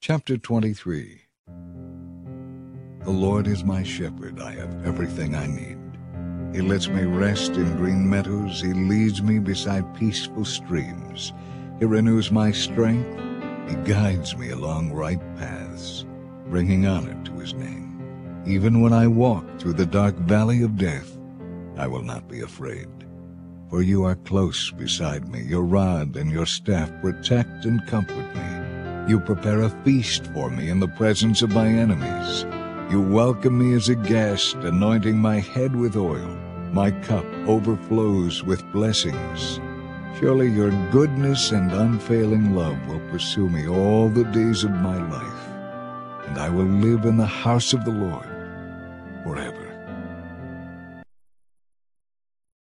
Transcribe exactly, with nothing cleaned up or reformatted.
Chapter twenty-three. The Lord is my shepherd, I have everything I need. He lets me rest in green meadows, He leads me beside peaceful streams. He renews my strength, He guides me along right paths, bringing honor to His name. Even when I walk through the dark valley of death, I will not be afraid. For you are close beside me, your rod and your staff protect and comfort me. You prepare a feast for me in the presence of my enemies. You welcome me as a guest, anointing my head with oil. My cup overflows with blessings. Surely your goodness and unfailing love will pursue me all the days of my life, and I will live in the house of the Lord forever.